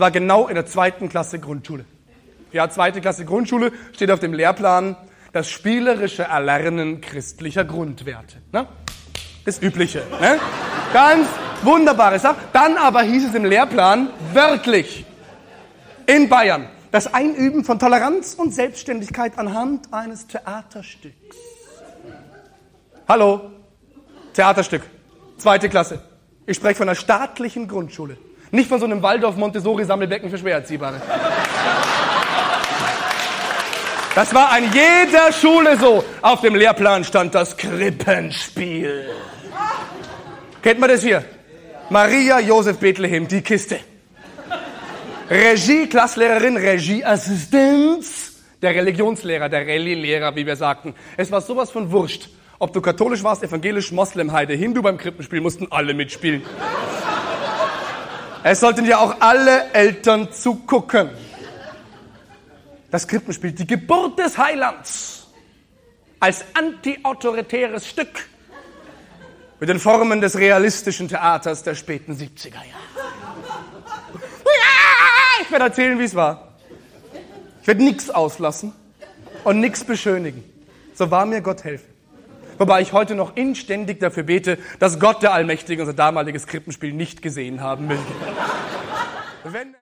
zwar genau in der 2. Klasse Grundschule. Ja, 2. Klasse Grundschule steht auf dem Lehrplan das spielerische Erlernen christlicher Grundwerte. Ne? Das Übliche. Ne? Ganz wunderbare Sache. Dann aber hieß es im Lehrplan wörtlich in Bayern das Einüben von Toleranz und Selbstständigkeit anhand eines Theaterstücks. Hallo, Theaterstück, 2. Klasse. Ich spreche von einer staatlichen Grundschule. Nicht von so einem Waldorf-Montessori-Sammelbecken für Schwererziehbare. Das war an jeder Schule so. Auf dem Lehrplan stand das Krippenspiel. Kennt man das hier? Maria Josef Bethlehem, die Kiste. Regie, Klasslehrerin, Regieassistenz, der Religionslehrer, der Rallye-Lehrer, wie wir sagten. Es war sowas von wurscht. Ob du katholisch warst, evangelisch, Moslem, Heide, Hindu, beim Krippenspiel mussten alle mitspielen. Es sollten ja auch alle Eltern zugucken. Das Krippenspiel, die Geburt des Heilands, als antiautoritäres Stück mit den Formen des realistischen Theaters der späten 70er Jahre. Ich werde erzählen, wie es war. Ich werde nichts auslassen und nichts beschönigen. So wahr mir Gott helfe. Wobei ich heute noch inständig dafür bete, dass Gott, der Allmächtige, unser damaliges Krippenspiel nicht gesehen haben möge.